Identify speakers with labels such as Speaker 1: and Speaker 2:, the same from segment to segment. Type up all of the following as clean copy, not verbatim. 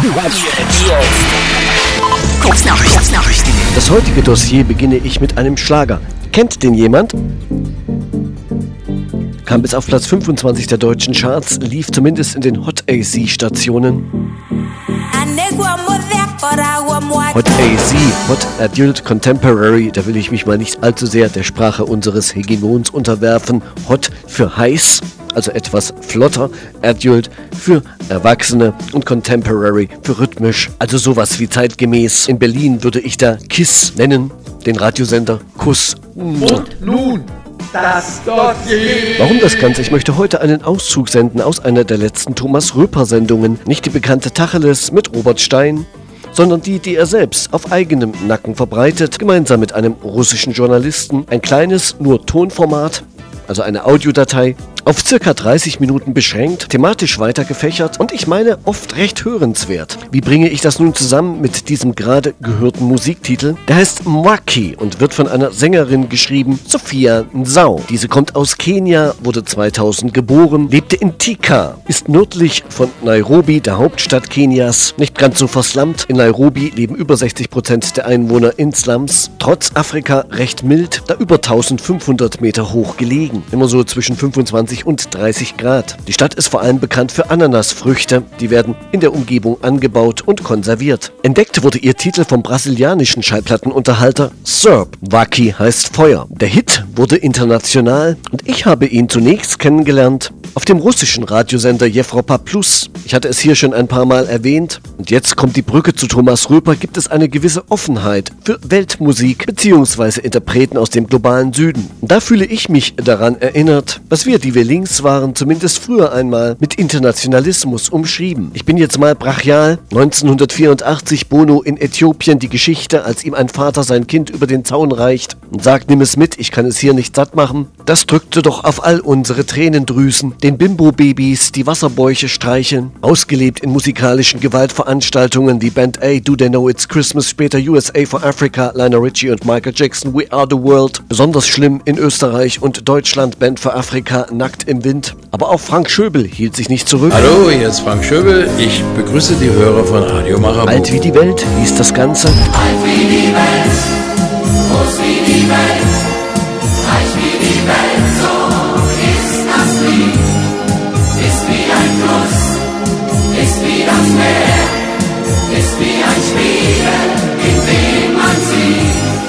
Speaker 1: Kurznachrichten. Das heutige Dossier beginne ich mit einem Schlager. Kennt den jemand? Kam bis auf Platz 25 der deutschen Charts, lief zumindest in den Hot AC-Stationen. Hot AC, Hot Adult Contemporary, da will ich mich mal nicht allzu sehr der Sprache unseres Hegemons unterwerfen. Hot für heiß, also etwas flotter, Adult für Erwachsene und Contemporary für rhythmisch, also sowas wie zeitgemäß. In Berlin würde ich da KISS nennen, den Radiosender Kuss.
Speaker 2: Und nun das Dossier.
Speaker 1: Warum das Ganze? Ich möchte heute einen Auszug senden aus einer der letzten Thomas-Röper-Sendungen. Nicht die bekannte Tacheles mit Robert Stein, sondern die er selbst auf eigenem Nacken verbreitet, gemeinsam mit einem russischen Journalisten. Ein kleines, nur Tonformat, also eine Audiodatei, auf circa 30 Minuten beschränkt, thematisch weiter gefächert und ich meine oft recht hörenswert. Wie bringe ich das nun zusammen mit diesem gerade gehörten Musiktitel? Der heißt Mwaki und wird von einer Sängerin geschrieben, Sophia Nsau. Diese kommt aus Kenia, wurde 2000 geboren, lebte in Thika, ist nördlich von Nairobi, der Hauptstadt Kenias, nicht ganz so verslammt. In Nairobi leben über 60% der Einwohner in Slums, trotz Afrika recht mild, da über 1500 Meter hoch gelegen, immer so zwischen 25 und 30 Grad. Die Stadt ist vor allem bekannt für Ananasfrüchte, die werden in der Umgebung angebaut und konserviert. Entdeckt wurde ihr Titel vom brasilianischen Schallplattenunterhalter Serb. Waki heißt Feuer. Der Hit wurde international und ich habe ihn zunächst kennengelernt auf dem russischen Radiosender Evropa Plus. Ich hatte es hier schon ein paar Mal erwähnt und jetzt kommt die Brücke zu Thomas Röper, gibt es eine gewisse Offenheit für Weltmusik bzw. Interpreten aus dem globalen Süden. Und da fühle ich mich daran erinnert, was wir, die wir links waren, zumindest früher einmal mit Internationalismus umschrieben. Ich bin jetzt mal brachial. 1984 Bono in Äthiopien, die Geschichte, als ihm ein Vater sein Kind über den Zaun reicht und sagt, nimm es mit, ich kann es hier nicht satt machen. Das drückte doch auf all unsere Tränendrüsen, den Bimbo-Babys, die Wasserbäuche streicheln, ausgelebt in musikalischen Gewaltveranstaltungen wie Band A, Do They Know It's Christmas, später USA for Africa, Lionel Richie und Michael Jackson, We Are the World. Besonders schlimm in Österreich und Deutschland, Band für Afrika, Nackt im Wind. Aber auch Frank Schöbel hielt sich nicht zurück.
Speaker 3: Hallo, hier ist Frank Schöbel. Ich begrüße die Hörer von Radio Marabout.
Speaker 1: Alt wie die Welt hieß das Ganze.
Speaker 4: Alt wie die Welt, groß wie die Welt, reich wie die Welt, so ist das Lied. Ist wie ein Fluss, ist wie das Meer, ist wie ein Spiegel, in dem man sieht.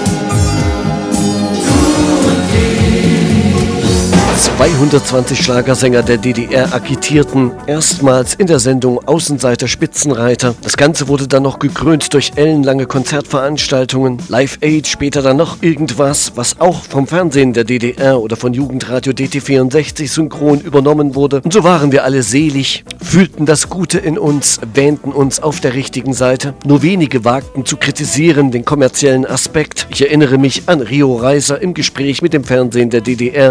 Speaker 1: 220 Schlagersänger der DDR agitierten erstmals in der Sendung Außenseiter Spitzenreiter. Das Ganze wurde dann noch gekrönt durch ellenlange Konzertveranstaltungen, Live Aid, später dann noch irgendwas, was auch vom Fernsehen der DDR oder von Jugendradio DT64 synchron übernommen wurde. Und so waren wir alle selig, fühlten das Gute in uns, wähnten uns auf der richtigen Seite. Nur wenige wagten zu kritisieren den kommerziellen Aspekt. Ich erinnere mich an Rio Reiser im Gespräch mit dem Fernsehen der DDR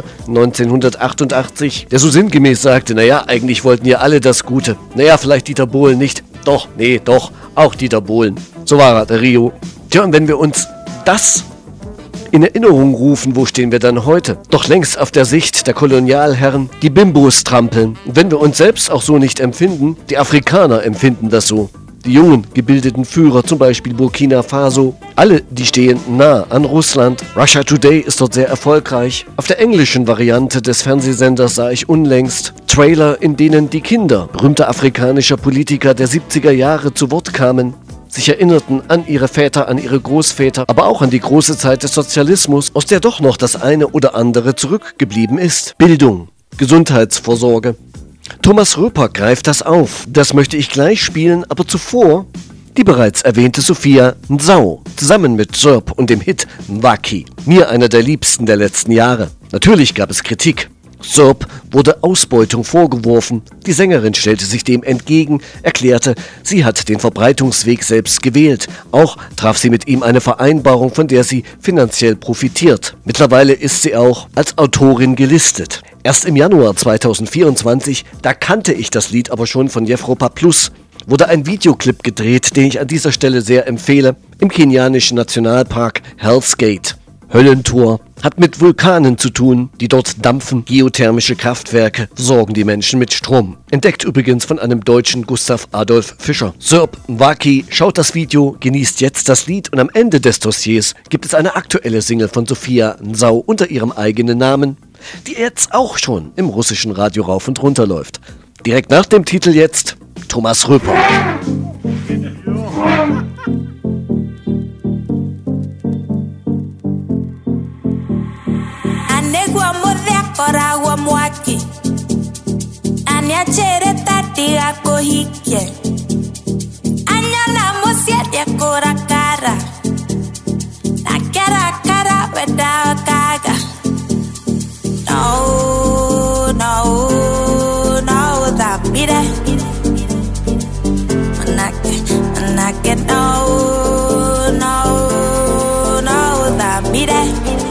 Speaker 1: 1988, der so sinngemäß sagte, naja, eigentlich wollten ja alle das Gute. Naja, vielleicht Dieter Bohlen nicht. Doch, nee, doch, auch Dieter Bohlen. So war er, der Rio. Tja, und wenn wir uns das in Erinnerung rufen, wo stehen wir dann heute? Doch längst auf der Sicht der Kolonialherren, die Bimbos trampeln. Und wenn wir uns selbst auch so nicht empfinden, die Afrikaner empfinden das so. Die jungen, gebildeten Führer, zum Beispiel Burkina Faso, alle, die stehen nah an Russland. Russia Today ist dort sehr erfolgreich. Auf der englischen Variante des Fernsehsenders sah ich unlängst Trailer, in denen die Kinder berühmter afrikanischer Politiker der 70er Jahre zu Wort kamen, sich erinnerten an ihre Väter, an ihre Großväter, aber auch an die große Zeit des Sozialismus, aus der doch noch das eine oder andere zurückgeblieben ist. Bildung, Gesundheitsvorsorge. Thomas Röper greift das auf. Das möchte ich gleich spielen, aber zuvor die bereits erwähnte Sophia Nsau, zusammen mit Serb und dem Hit Mwaki. Mir einer der liebsten der letzten Jahre. Natürlich gab es Kritik. Serb wurde Ausbeutung vorgeworfen. Die Sängerin stellte sich dem entgegen, erklärte, sie hat den Verbreitungsweg selbst gewählt. Auch traf sie mit ihm eine Vereinbarung, von der sie finanziell profitiert. Mittlerweile ist sie auch als Autorin gelistet. Erst im Januar 2024, da kannte ich das Lied aber schon von Evropa Plus, wurde ein Videoclip gedreht, den ich an dieser Stelle sehr empfehle, im kenianischen Nationalpark Hell's Gate. Höllentor. Hat mit Vulkanen zu tun, die dort dampfen. Geothermische Kraftwerke versorgen die Menschen mit Strom. Entdeckt übrigens von einem Deutschen, Gustav Adolf Fischer. Sörb Waki schaut das Video, genießt jetzt das Lied und am Ende des Dossiers gibt es eine aktuelle Single von Sophia Nsau unter ihrem eigenen Namen, die jetzt auch schon im russischen Radio rauf und runter läuft. Direkt nach dem Titel jetzt Thomas Röper.
Speaker 5: Anegwa modhe korawa mwaki Aniachere tati ako hike Anyana musiete kora kara Na kera kara weda kaga No, no, no, that be there Manake, no, no, no, that be there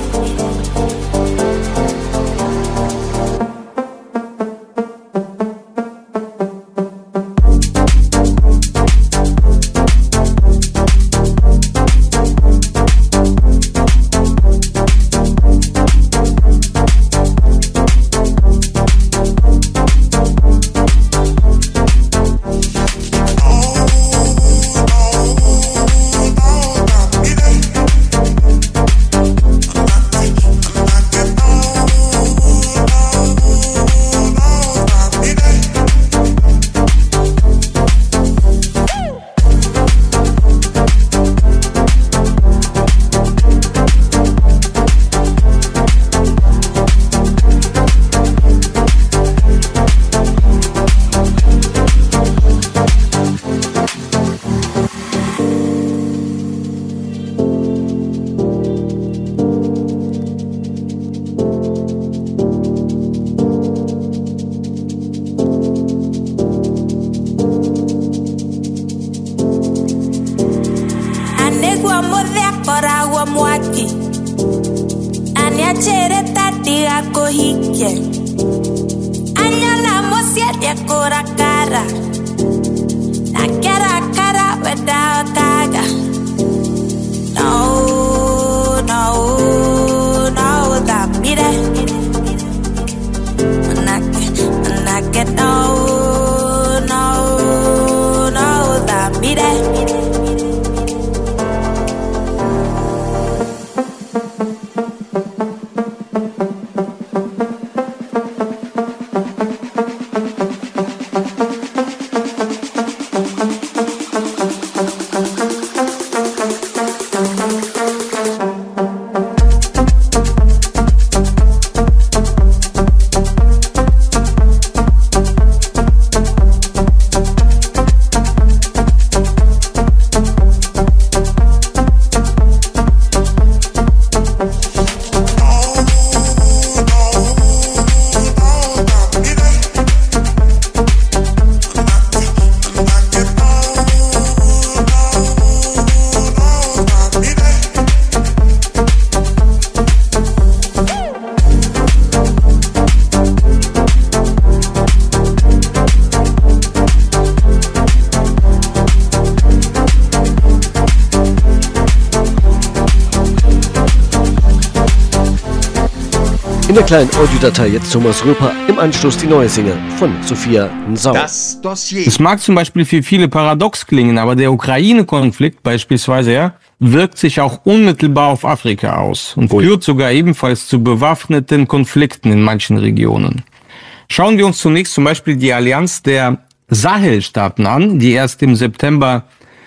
Speaker 1: In der kleinen Audiodatei jetzt Thomas Röper, im Anschluss die neue Single von Sophia Nsau.
Speaker 2: Das Dossier.
Speaker 6: Es mag zum Beispiel für viele paradox klingen, aber der Ukraine-Konflikt beispielsweise wirkt sich auch unmittelbar auf Afrika aus und führt sogar ebenfalls zu bewaffneten Konflikten in manchen Regionen. Schauen wir uns zunächst zum Beispiel die Allianz der Sahelstaaten an, die erst im September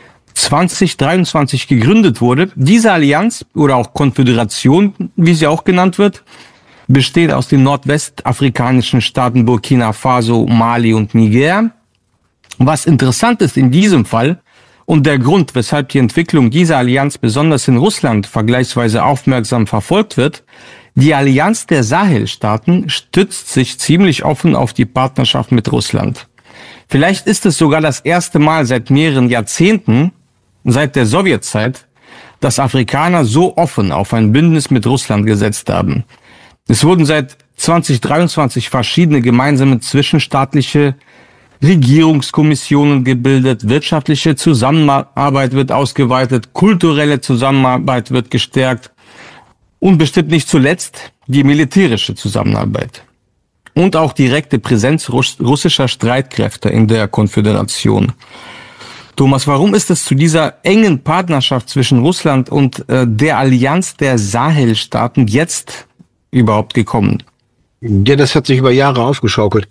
Speaker 6: 2023 gegründet wurde. Diese Allianz oder auch Konföderation, wie sie auch genannt wird, besteht aus den nordwestafrikanischen Staaten Burkina Faso, Mali und Niger. Was interessant ist in diesem Fall und der Grund, weshalb die Entwicklung dieser Allianz besonders in Russland vergleichsweise aufmerksam verfolgt wird, die Allianz der Sahelstaaten stützt sich ziemlich offen auf die Partnerschaft mit Russland. Vielleicht ist es sogar das erste Mal seit mehreren Jahrzehnten, seit der Sowjetzeit, dass Afrikaner so offen auf ein Bündnis mit Russland gesetzt haben. Es wurden seit 2023 verschiedene gemeinsame zwischenstaatliche Regierungskommissionen gebildet, wirtschaftliche Zusammenarbeit wird ausgeweitet, kulturelle Zusammenarbeit wird gestärkt Und bestimmt nicht zuletzt die militärische Zusammenarbeit. Und auch direkte Präsenz russischer Streitkräfte in der Konföderation. Thomas, warum ist es zu dieser engen Partnerschaft zwischen Russland und der Allianz der Sahelstaaten jetzt überhaupt gekommen?
Speaker 7: Ja, das hat sich über Jahre aufgeschaukelt.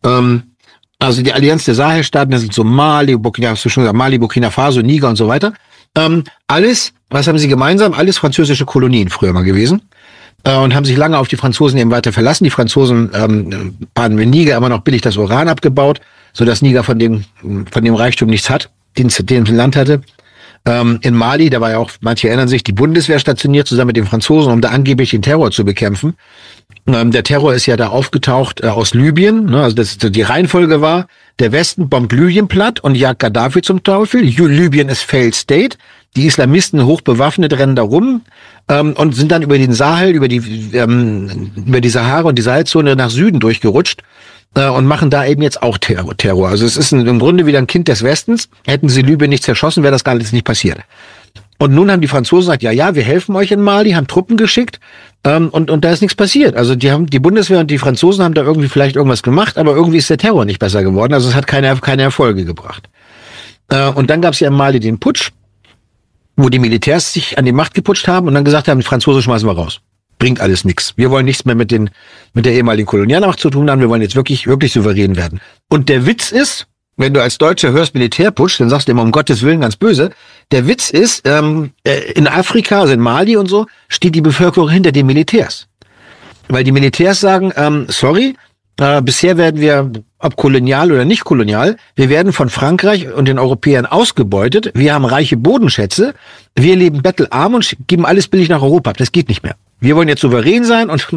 Speaker 7: Also die Allianz der Sahelstaaten, das sind so Mali, Burkina Faso, Niger und so weiter. Alles, was haben sie gemeinsam? Alles französische Kolonien früher mal gewesen. Und haben sich lange auf die Franzosen eben weiter verlassen. Die Franzosen haben in Niger immer noch billig das Uran abgebaut, sodass Niger von dem Reichtum nichts hat, den das Land hatte. In Mali, da war ja auch, manche erinnern sich, die Bundeswehr stationiert zusammen mit den Franzosen, um da angeblich den Terror zu bekämpfen. Der Terror ist ja da aufgetaucht aus Libyen. Ne? Also die Reihenfolge war, der Westen bombt Libyen platt und jagt Gaddafi zum Teufel. Libyen ist Failed State. Die Islamisten hochbewaffnet rennen da rum und sind dann über den Sahel, über die Sahara und die Sahelzone nach Süden durchgerutscht und machen da eben jetzt auch Terror. Also es ist im Grunde wieder ein Kind des Westens. Hätten sie Libyen nicht zerschossen, wäre das gar nicht passiert. Und nun haben die Franzosen gesagt, ja, wir helfen euch in Mali, haben Truppen geschickt und da ist nichts passiert. Also die Bundeswehr und die Franzosen haben da irgendwie vielleicht irgendwas gemacht, aber irgendwie ist der Terror nicht besser geworden. Also es hat keine Erfolge gebracht. Und dann gab es ja in Mali den Putsch, wo die Militärs sich an die Macht geputscht haben und dann gesagt haben, die Franzosen schmeißen wir raus. Bringt alles nichts. Wir wollen nichts mehr mit der ehemaligen Kolonialmacht zu tun haben. Wir wollen jetzt wirklich souverän werden. Und der Witz ist, wenn du als Deutscher hörst Militärputsch, dann sagst du immer um Gottes Willen ganz böse. Der Witz ist, in Afrika, also in Mali und so, steht die Bevölkerung hinter den Militärs. Weil die Militärs sagen, bisher werden wir, ob kolonial oder nicht kolonial, wir werden von Frankreich und den Europäern ausgebeutet. Wir haben reiche Bodenschätze. Wir leben bettelarm und geben alles billig nach Europa. Das geht nicht mehr. Wir wollen jetzt souverän sein und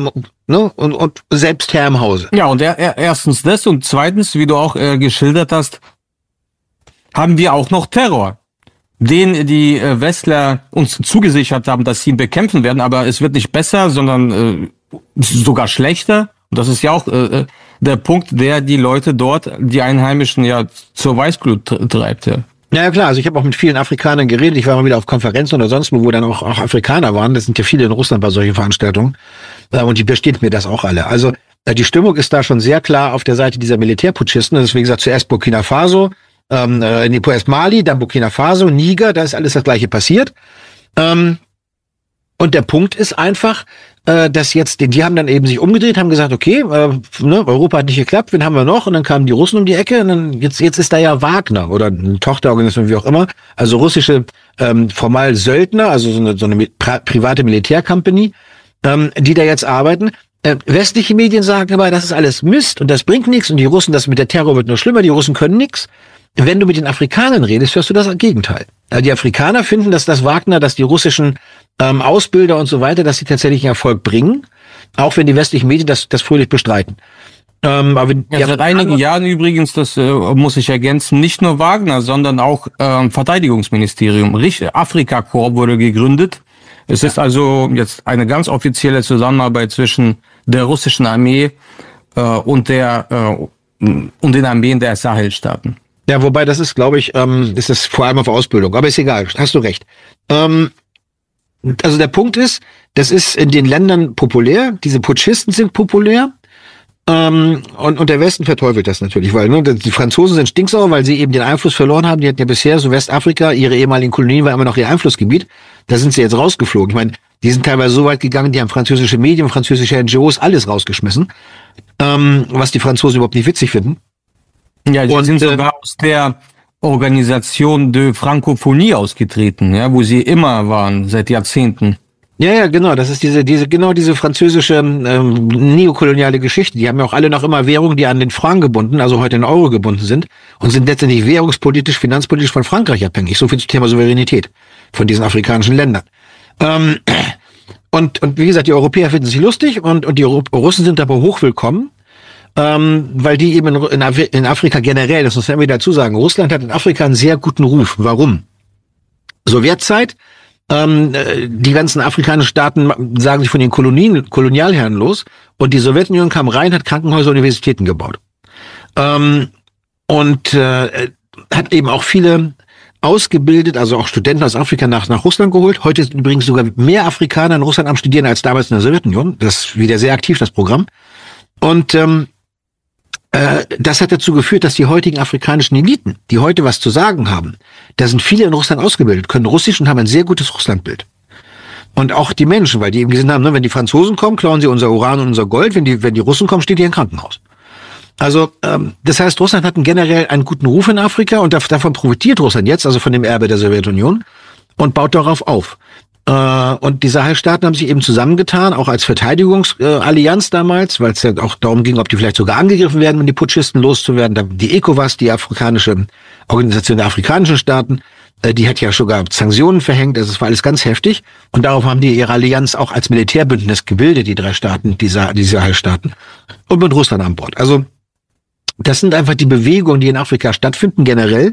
Speaker 7: selbst Herr im Hause.
Speaker 6: Ja, und erstens das und zweitens, wie du auch geschildert hast, haben wir auch noch Terror, den die Westler uns zugesichert haben, dass sie ihn bekämpfen werden, aber es wird nicht besser, sondern sogar schlechter. Und das ist ja auch der Punkt, der die Leute dort, die Einheimischen, ja zur Weißglut treibt. Ja.
Speaker 7: Ja, klar, also ich habe auch mit vielen Afrikanern geredet, ich war mal wieder auf Konferenzen oder sonst wo dann auch Afrikaner waren, das sind ja viele in Russland bei solchen Veranstaltungen, und die bestätigen mir das auch alle. Also die Stimmung ist da schon sehr klar auf der Seite dieser Militärputschisten, das ist wie gesagt zuerst Burkina Faso, erst Mali, dann Burkina Faso, Niger, da ist alles das Gleiche passiert. Und der Punkt ist einfach, dass jetzt, die haben dann eben sich umgedreht, haben gesagt, okay, Europa hat nicht geklappt, wen haben wir noch? Und dann kamen die Russen um die Ecke und dann jetzt ist da ja Wagner oder eine Tochterorganisation, wie auch immer, also russische formal Söldner, also so eine private Militärcompany, die da jetzt arbeiten. Westliche Medien sagen aber, das ist alles Mist und das bringt nichts und die Russen, das mit der Terror wird nur schlimmer, die Russen können nichts. Wenn du mit den Afrikanern redest, hörst du das Gegenteil. Also die Afrikaner finden, dass das Wagner, dass die russischen Ausbilder und so weiter, dass sie tatsächlich einen Erfolg bringen, auch wenn die westlichen Medien das fröhlich bestreiten. Aber
Speaker 6: seit einigen Jahren übrigens, das muss ich ergänzen, nicht nur Wagner, sondern auch Verteidigungsministerium. Afrika-Korps wurde gegründet. Es ist also jetzt eine ganz offizielle Zusammenarbeit zwischen der russischen Armee und den Armeen der Sahelstaaten.
Speaker 7: Ja, wobei das ist, glaube ich, ist das vor allem auf Ausbildung. Aber ist egal, hast du recht. Also der Punkt ist, das ist in den Ländern populär. Diese Putschisten sind populär. Und der Westen verteufelt das natürlich, weil die Franzosen sind stinksauer, weil sie eben den Einfluss verloren haben. Die hatten ja bisher so Westafrika, ihre ehemaligen Kolonien war immer noch ihr Einflussgebiet. Da sind sie jetzt rausgeflogen. Ich meine, die sind teilweise so weit gegangen, die haben französische Medien, französische NGOs, alles rausgeschmissen, was die Franzosen überhaupt nicht witzig finden.
Speaker 6: Ja, die sind sogar aus der Organisation de Francophonie ausgetreten, ja, wo sie immer waren, seit Jahrzehnten.
Speaker 7: Ja, genau, das ist diese französische neokoloniale Geschichte. Die haben ja auch alle noch immer Währungen, die an den Franc gebunden, also heute in Euro gebunden sind und sind letztendlich währungspolitisch, finanzpolitisch von Frankreich abhängig. So viel zum Thema Souveränität von diesen afrikanischen Ländern. Und wie gesagt, die Europäer finden sich lustig und die Russen sind aber hochwillkommen. Weil die eben in Afrika generell, das muss man wieder dazu sagen, Russland hat in Afrika einen sehr guten Ruf. Warum? Sowjetzeit, die ganzen afrikanischen Staaten sagen sich von den Kolonialherren los und die Sowjetunion kam rein, hat Krankenhäuser, Universitäten gebaut. Und hat eben auch viele ausgebildet, also auch Studenten aus Afrika nach Russland geholt. Heute sind übrigens sogar mehr Afrikaner in Russland am Studieren als damals in der Sowjetunion. Das ist wieder sehr aktiv, das Programm. Und das hat dazu geführt, dass die heutigen afrikanischen Eliten, die heute was zu sagen haben, da sind viele in Russland ausgebildet, können Russisch und haben ein sehr gutes Russlandbild. Und auch die Menschen, weil die eben gesehen haben, ne, wenn die Franzosen kommen, klauen sie unser Uran und unser Gold, wenn die Russen kommen, steht hier ein Krankenhaus. Also das heißt, Russland hat generell einen guten Ruf in Afrika und davon profitiert Russland jetzt, also von dem Erbe der Sowjetunion, und baut darauf auf. Und die Sahelstaaten haben sich eben zusammengetan, auch als Verteidigungsallianz damals, weil es ja auch darum ging, ob die vielleicht sogar angegriffen werden, um die Putschisten loszuwerden. Die ECOWAS, die afrikanische Organisation der afrikanischen Staaten, die hat ja sogar Sanktionen verhängt, also es war alles ganz heftig. Und darauf haben die ihre Allianz auch als Militärbündnis gebildet, die drei Staaten, die Sahelstaaten, und mit Russland an Bord. Also das sind einfach die Bewegungen, die in Afrika stattfinden, generell.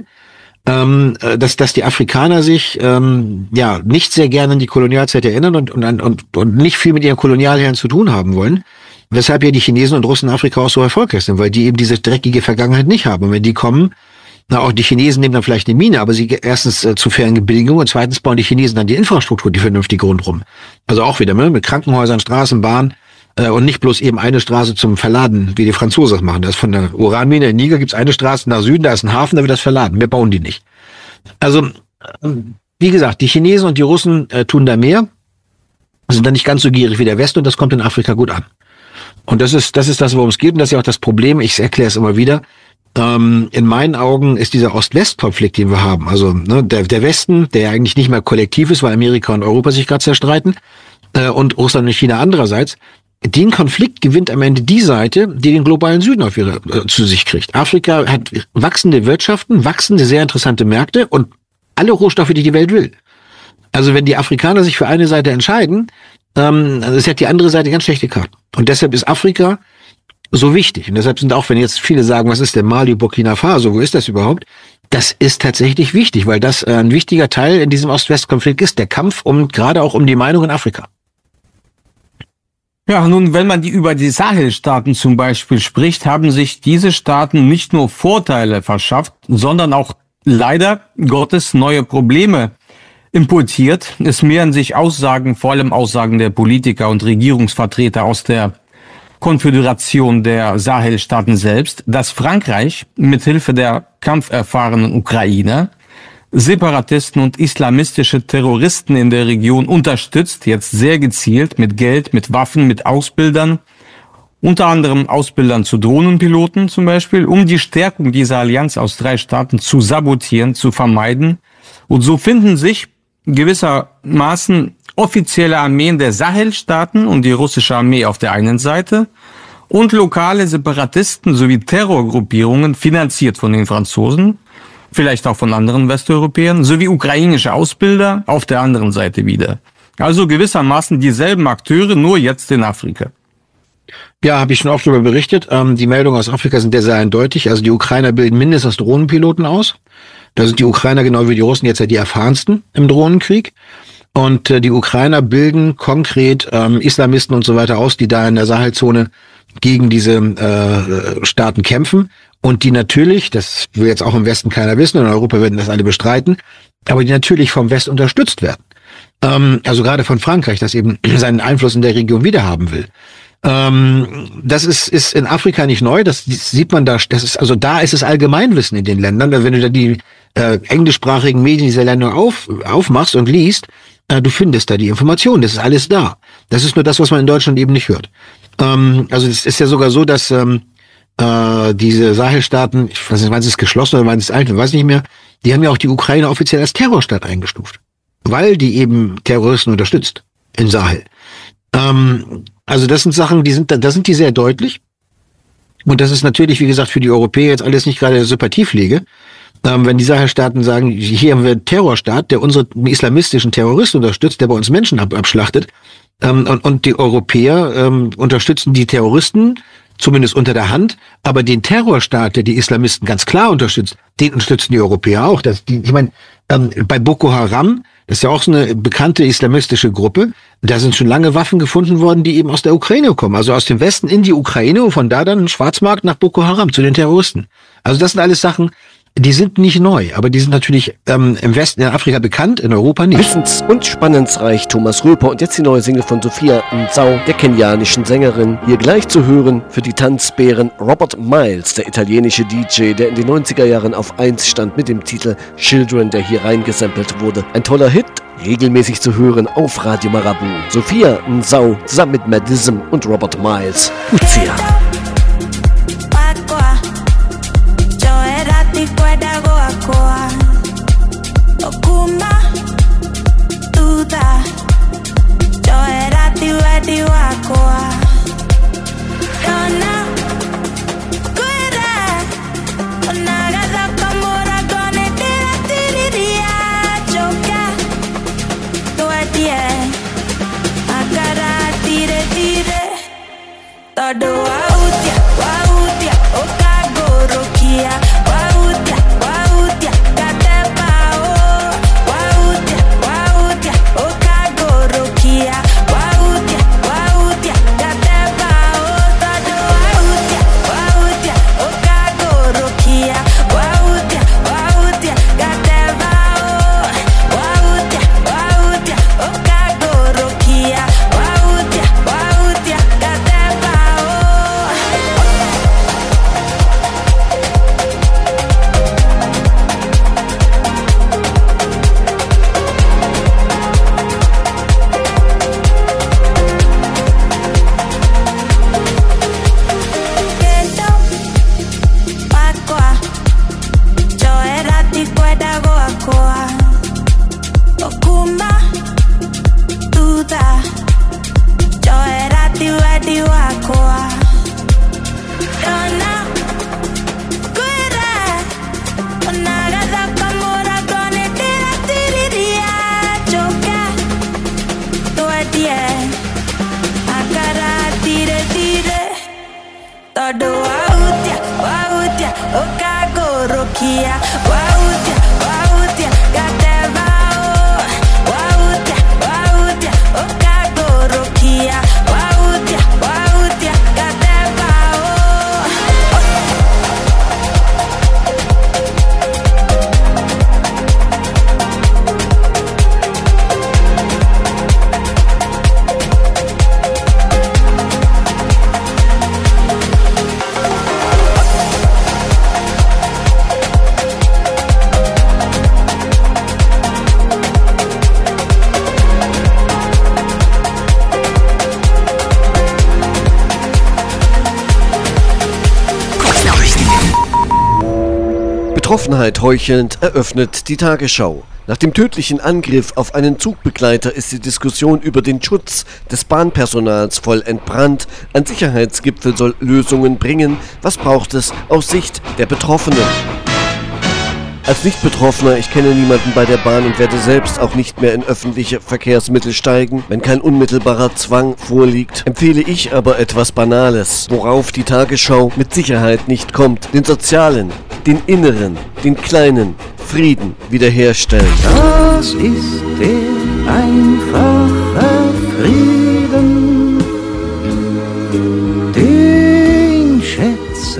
Speaker 7: Dass die Afrikaner sich nicht sehr gerne an die Kolonialzeit erinnern und nicht viel mit ihren Kolonialherren zu tun haben wollen, weshalb ja die Chinesen und Russen in Afrika auch so erfolgreich sind, weil die eben diese dreckige Vergangenheit nicht haben. Und wenn die kommen, auch die Chinesen nehmen dann vielleicht eine Mine, aber sie erstens zu fairen Bedingungen und zweitens bauen die Chinesen dann die Infrastruktur, die vernünftige rundrum. Also auch wieder mit Krankenhäusern, Straßen, Bahn und nicht bloß eben eine Straße zum Verladen, wie die Franzosen das machen. Das ist von der Uranmine in Niger gibt's eine Straße nach Süden, da ist ein Hafen, da wird das verladen. Mehr bauen die nicht. Also, wie gesagt, die Chinesen und die Russen tun da mehr, sind da nicht ganz so gierig wie der Westen und das kommt in Afrika gut an. Und das ist das, worum es geht und das ist ja auch das Problem, ich erkläre es immer wieder, in meinen Augen ist dieser Ost-West-Konflikt, den wir haben, also der Westen, der ja eigentlich nicht mehr kollektiv ist, weil Amerika und Europa sich gerade zerstreiten und Russland und China andererseits, den Konflikt gewinnt am Ende die Seite, die den globalen Süden zu sich kriegt. Afrika hat wachsende Wirtschaften, wachsende, sehr interessante Märkte und alle Rohstoffe, die die Welt will. Also wenn die Afrikaner sich für eine Seite entscheiden, das hat die andere Seite ganz schlechte Karten. Und deshalb ist Afrika so wichtig. Und deshalb sind auch, wenn jetzt viele sagen, was ist denn Mali, Burkina Faso, wo ist das überhaupt? Das ist tatsächlich wichtig, weil das ein wichtiger Teil in diesem Ost-West-Konflikt ist, der Kampf gerade auch um die Meinung in Afrika.
Speaker 6: Ja, nun, wenn man über die Sahelstaaten zum Beispiel spricht, haben sich diese Staaten nicht nur Vorteile verschafft, sondern auch leider Gottes neue Probleme importiert. Es mehren sich Aussagen, vor allem Aussagen der Politiker und Regierungsvertreter aus der Konföderation der Sahelstaaten selbst, dass Frankreich mithilfe der kampferfahrenen Ukrainer Separatisten und islamistische Terroristen in der Region unterstützt, jetzt sehr gezielt mit Geld, mit Waffen, mit Ausbildern, unter anderem Ausbildern zu Drohnenpiloten zum Beispiel, um die Stärkung dieser Allianz aus 3 Staaten zu sabotieren, zu vermeiden. Und so finden sich gewissermaßen offizielle Armeen der Sahelstaaten und die russische Armee auf der einen Seite und lokale Separatisten sowie Terrorgruppierungen, finanziert von den Franzosen, vielleicht auch von anderen Westeuropäern, sowie ukrainische Ausbilder auf der anderen Seite wieder. Also gewissermaßen dieselben Akteure, nur jetzt in Afrika.
Speaker 7: Ja, habe ich schon oft darüber berichtet. Die Meldungen aus Afrika sind sehr eindeutig. Also die Ukrainer bilden mindestens Drohnenpiloten aus. Da sind die Ukrainer genau wie die Russen jetzt ja die erfahrensten im Drohnenkrieg. Und die Ukrainer bilden konkret Islamisten und so weiter aus, die da in der Sahelzone gegen diese Staaten kämpfen. Und die natürlich, das will jetzt auch im Westen keiner wissen, in Europa werden das alle bestreiten, aber die natürlich vom West unterstützt werden. Also gerade von Frankreich, das eben seinen Einfluss in der Region wiederhaben will. Das ist in Afrika nicht neu, das sieht man da, da ist es Allgemeinwissen in den Ländern. Wenn du da die englischsprachigen Medien dieser Länder aufmachst und liest, du findest da die Informationen, das ist alles da. Das ist nur das, was man in Deutschland eben nicht hört. Also es ist ja sogar so, dass diese Sahelstaaten, ich weiß nicht, wann es ist geschlossen oder wann es ist alt, ich weiß nicht mehr, die haben ja auch die Ukraine offiziell als Terrorstaat eingestuft, weil die eben Terroristen unterstützt in Sahel. Also das sind Sachen, da sind die sehr deutlich. Und das ist natürlich, wie gesagt, für die Europäer jetzt alles nicht gerade Sympathiepflege. Wenn die Sahelstaaten sagen, hier haben wir einen Terrorstaat, der unsere islamistischen Terroristen unterstützt, der bei uns Menschen abschlachtet, und die Europäer unterstützen die Terroristen, zumindest unter der Hand, aber den Terrorstaat, der die Islamisten ganz klar unterstützt, den unterstützen die Europäer auch. Ich meine, bei Boko Haram, das ist ja auch so eine bekannte islamistische Gruppe, da sind schon lange Waffen gefunden worden, die eben aus der Ukraine kommen, also aus dem Westen in die Ukraine und von da dann ein Schwarzmarkt nach Boko Haram zu den Terroristen. Also das sind alles Sachen, Die sind nicht neu, aber die sind natürlich im Westen in Afrika bekannt, in Europa nicht.
Speaker 1: Wissens- und spannensreich Thomas Röper und jetzt die neue Single von Sophia Nsau, der kenianischen Sängerin. Hier gleich zu hören für die Tanzbären Robert Miles, der italienische DJ, der in den 90er Jahren auf 1 stand mit dem Titel Children, der hier reingesampelt wurde. Ein toller Hit, regelmäßig zu hören auf Radio Marabu. Sophia Nsau zusammen mit Madism und Robert Miles. Lucia.
Speaker 5: Todo wautia, okagorokia, wautia, katepao, wautia, okagorokia, wautia, katepao, todo wautia, okagorokia, wautia, katepao, wautia, okagorokia, wautia, katepao. Todo wautia, okagorokia, wautia, katevao, wautia, okagorokia, wautia, katevao.
Speaker 1: Betroffenheit heuchelnd eröffnet die Tagesschau. Nach dem tödlichen Angriff auf einen Zugbegleiter ist die Diskussion über den Schutz des Bahnpersonals voll entbrannt. Ein Sicherheitsgipfel soll Lösungen bringen. Was braucht es aus Sicht der Betroffenen? Als Nicht-Betroffener, ich kenne niemanden bei der Bahn und werde selbst auch nicht mehr in öffentliche Verkehrsmittel steigen, wenn kein unmittelbarer Zwang vorliegt, empfehle ich aber etwas Banales, worauf die Tagesschau mit Sicherheit nicht kommt: den sozialen, den inneren, den kleinen Frieden wiederherstellen.
Speaker 8: Das ist der einfache Frieden, den schätze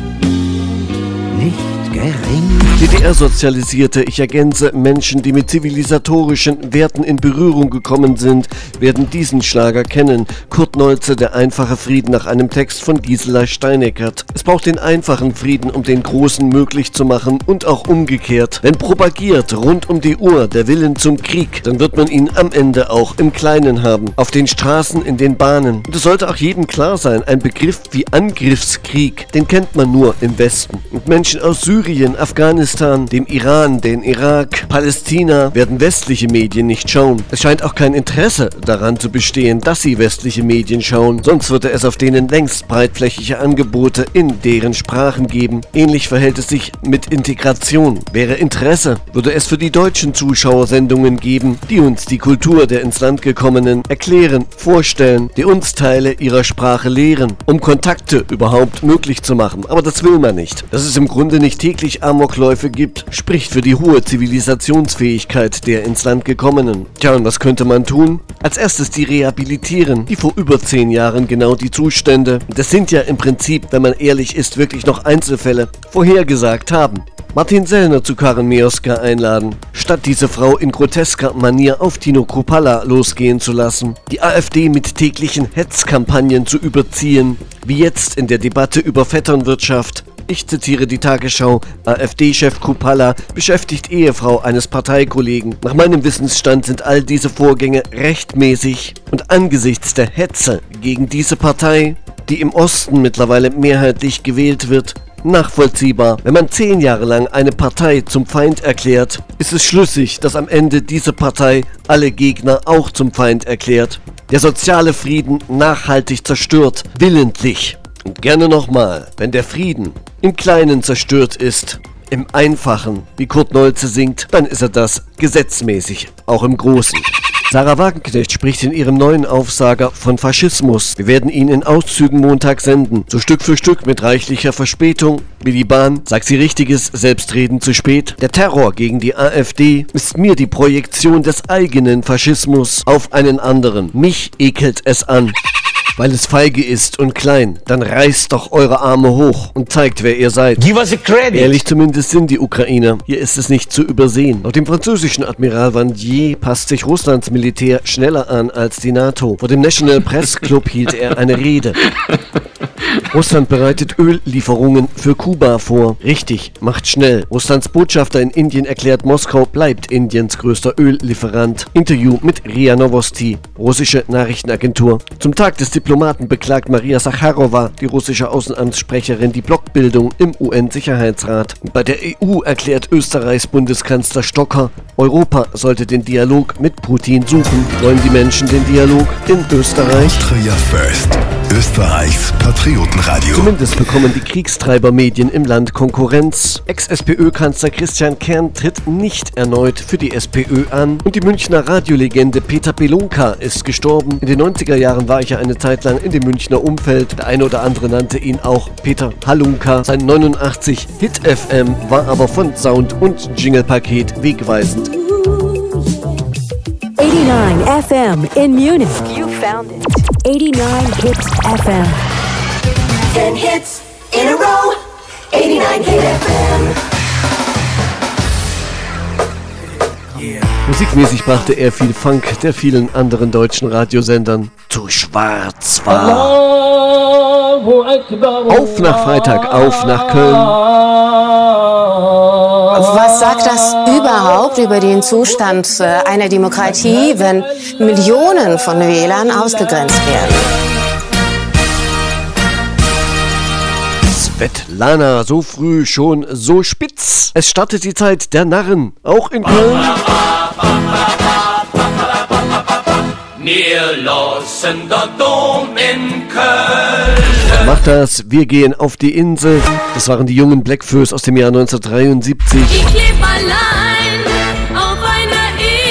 Speaker 8: nicht gering.
Speaker 1: DDR-Sozialisierte, ich ergänze, Menschen, die mit zivilisatorischen Werten in Berührung gekommen sind, werden diesen Schlager kennen. Kurt Neutze, Der einfache Frieden, nach einem Text von Gisela Steineckert. Es braucht den einfachen Frieden, um den großen möglich zu machen und auch umgekehrt. Wenn propagiert rund um die Uhr der Willen zum Krieg, dann wird man ihn am Ende auch im Kleinen haben. Auf den Straßen, in den Bahnen. Und es sollte auch jedem klar sein, ein Begriff wie Angriffskrieg, den kennt man nur im Westen. Und Menschen aus Syrien, Afghanistan, dem Iran, den Irak, Palästina werden westliche Medien nicht schauen. Es scheint auch kein Interesse daran zu bestehen, dass sie westliche Medien schauen, sonst würde es auf denen längst breitflächige Angebote in deren Sprachen geben. Ähnlich verhält es sich mit Integration. Wäre Interesse, würde es für die deutschen Zuschauer Sendungen geben, die uns die Kultur der ins Land gekommenen erklären, vorstellen, die uns Teile ihrer Sprache lehren, um Kontakte überhaupt möglich zu machen. Aber das will man nicht. Dass es im Grunde nicht täglich Amokläufe gibt, gibt, spricht für die hohe Zivilisationsfähigkeit der ins Land gekommenen. Tja, und was könnte man tun? Als erstes die rehabilitieren, die vor über 10 Jahren genau die Zustände, das sind ja im Prinzip, wenn man ehrlich ist, wirklich noch Einzelfälle, vorhergesagt haben. Martin Sellner zu Karen Mioska einladen, statt diese Frau in grotesker Manier auf Tino Kruppalla losgehen zu lassen, die AfD mit täglichen Hetzkampagnen zu überziehen, wie jetzt in der Debatte über Vetternwirtschaft. Ich zitiere die Tagesschau, AfD-Chef Kruppalla beschäftigt Ehefrau eines Parteikollegen. Nach meinem Wissensstand sind all diese Vorgänge rechtmäßig und angesichts der Hetze gegen diese Partei, die im Osten mittlerweile mehrheitlich gewählt wird, nachvollziehbar. Wenn man 10 Jahre lang eine Partei zum Feind erklärt, ist es schlüssig, dass am Ende diese Partei alle Gegner auch zum Feind erklärt. Der soziale Frieden nachhaltig zerstört, willentlich. Und gerne nochmal, wenn der Frieden im Kleinen zerstört ist, im Einfachen, wie Kurt Nolze singt, dann ist er das gesetzmäßig, auch im Großen. Sarah Wagenknecht spricht in ihrem neuen Aufsager von Faschismus. Wir werden ihn in Auszügen Montag senden, so Stück für Stück mit reichlicher Verspätung. Wie die Bahn, sagt sie Richtiges, Selbstreden zu spät. Der Terror gegen die AfD ist mir die Projektion des eigenen Faschismus auf einen anderen. Mich ekelt es an. Weil es feige ist und klein, dann reißt doch eure Arme hoch und zeigt, wer ihr seid.
Speaker 7: Give us a credit.
Speaker 1: Ehrlich zumindest sind die Ukrainer. Hier ist es nicht zu übersehen. Laut dem französischen Admiral Vandier passt sich Russlands Militär schneller an als die NATO. Vor dem National Press Club hielt er eine Rede. Russland bereitet Öllieferungen für Kuba vor. Richtig, macht schnell. Russlands Botschafter in Indien erklärt, Moskau bleibt Indiens größter Öllieferant. Interview mit RIA Novosti, russische Nachrichtenagentur. Zum Tag des Diplomaten beklagt Maria Sacharowa, die russische Außenamtssprecherin, die Blockbildung im UN-Sicherheitsrat. Bei der EU erklärt Österreichs Bundeskanzler Stocker, Europa sollte den Dialog mit Putin suchen. Wollen die Menschen den Dialog in Österreich?
Speaker 9: Austria First, Österreichs Patriotenradio.
Speaker 1: Zumindest bekommen die Kriegstreibermedien im Land Konkurrenz. Ex-SPÖ-Kanzler Christian Kern tritt nicht erneut für die SPÖ an. Und die Münchner Radiolegende Peter Belunka ist gestorben. In den 90er Jahren war ich ja eine Zeit lang in dem Münchner Umfeld. Der eine oder andere nannte ihn auch Peter Halunka. Sein 89 Hit FM war aber von Sound und Jingle-Paket wegweisend.
Speaker 10: 89 FM in Munich. You found it. 89 Hits FM.
Speaker 4: 10 hits in a row. 89 Hit FM.
Speaker 1: Musikmäßig brachte er viel Funk der vielen anderen deutschen Radiosendern zu Schwarzwald. Auf nach Freitag, auf nach Köln.
Speaker 11: Was sagt das überhaupt über den Zustand einer Demokratie, wenn Millionen von Wählern ausgegrenzt werden?
Speaker 1: Svetlana, so früh schon so spitz. Es startet die Zeit der Narren, auch in Köln.
Speaker 4: Wir lassen der Dom in Köln.
Speaker 1: Macht das, wir gehen auf die Insel. Das waren die jungen Blackfoes aus dem Jahr 1973.
Speaker 4: Ich leb allein auf einer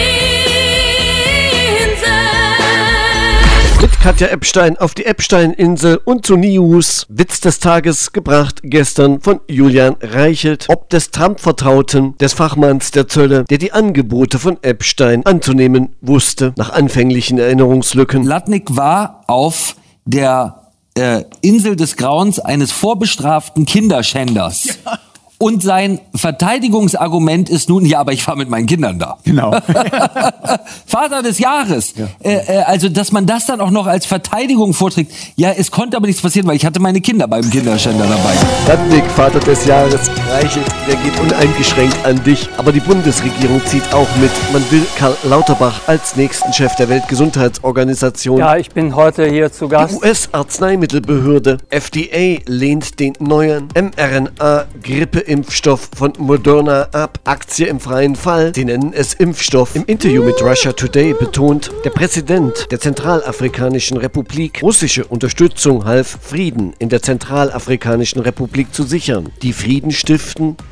Speaker 4: Insel.
Speaker 1: Mit Katja Epstein auf die Epstein-Insel und zu News. Witz des Tages gebracht gestern von Julian Reichelt. Ob des Trump-Vertrauten, des Fachmanns der Zölle, der die Angebote von Epstein anzunehmen wusste, nach anfänglichen Erinnerungslücken.
Speaker 12: Latnik war auf der Insel des Grauens eines vorbestraften Kinderschänders. Ja. Und sein Verteidigungsargument ist nun, ja, aber ich fahre mit meinen Kindern da.
Speaker 7: Genau.
Speaker 12: Vater des Jahres. Ja. Also, dass man das dann auch noch als Verteidigung vorträgt. Ja, es konnte aber nichts passieren, weil ich hatte meine Kinder beim Kinderschänder dabei.
Speaker 1: Latnik, Vater des Jahres, Reichelt, der geht uneingeschränkt an dich. Aber die Bundesregierung zieht auch mit. Man will Karl Lauterbach als nächsten Chef der Weltgesundheitsorganisation.
Speaker 13: Ja, ich bin heute hier zu Gast.
Speaker 1: Die US-Arzneimittelbehörde FDA lehnt den neuen mRNA-Grippeimpfstoff von Moderna ab. Aktie im freien Fall. Sie nennen es Impfstoff. Im Interview mit Russia Today betont der Präsident der Zentralafrikanischen Republik, russische Unterstützung half, Frieden in der Zentralafrikanischen Republik zu sichern. Die Frieden stiften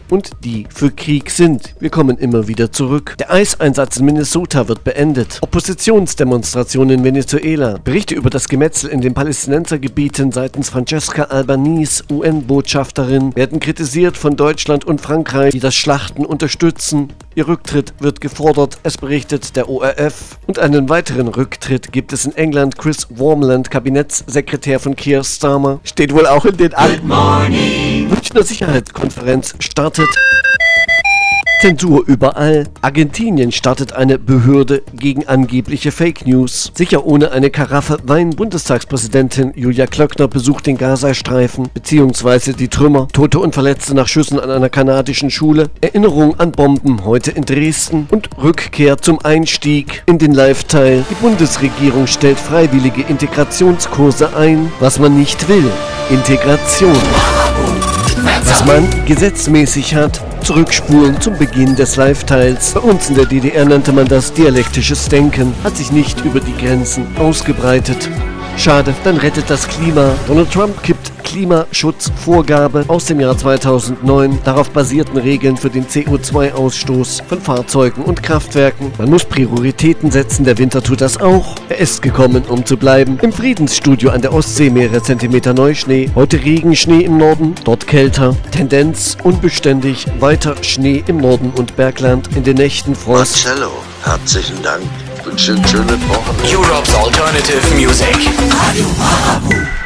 Speaker 1: und die für Krieg sind. Wir kommen immer wieder zurück. Der Eiseinsatz in Minnesota wird beendet. Oppositionsdemonstrationen in Venezuela. Berichte über das Gemetzel in den Palästinensergebieten seitens Francesca Albanese, UN-Botschafterin, werden kritisiert von Deutschland und Frankreich, die das Schlachten unterstützen. Ihr Rücktritt wird gefordert, es berichtet der ORF. Und einen weiteren Rücktritt gibt es in England. Chris Wormland, Kabinettssekretär von Keir Starmer, steht wohl auch in den Akten. Münchner Sicherheitskonferenz startet. Zensur überall. Argentinien startet eine Behörde gegen angebliche Fake News. Sicher ohne eine Karaffe Wein. Bundestagspräsidentin Julia Klöckner besucht den Gazastreifen bzw. die Trümmer. Tote und Verletzte nach Schüssen an einer kanadischen Schule. Erinnerung an Bomben heute in Dresden. Und Rückkehr zum Einstieg in den Live-Teil. Die Bundesregierung stellt freiwillige Integrationskurse ein. Was man nicht will. Integration. Was man gesetzmäßig hat. Zurückspulen zum Beginn des Live-Teils. Bei uns in der DDR nannte man das dialektisches Denken. Hat sich nicht über die Grenzen ausgebreitet. Schade, dann rettet das Klima. Donald Trump kippt Klimaschutzvorgabe aus dem Jahr 2009. Darauf basierten Regeln für den CO2-Ausstoß von Fahrzeugen und Kraftwerken. Man muss Prioritäten setzen, der Winter tut das auch. Er ist gekommen, um zu bleiben. Im Friedensstudio an der Ostsee mehrere Zentimeter Neuschnee. Heute Regenschnee im Norden, dort kälter. Tendenz unbeständig, weiter Schnee im Norden und Bergland. In den Nächten Frost.
Speaker 14: Marcello, herzlichen Dank. Ich wünsche Ihnen schöne Wochen.
Speaker 15: Europe's Alternative Music.
Speaker 4: Radio Marabu.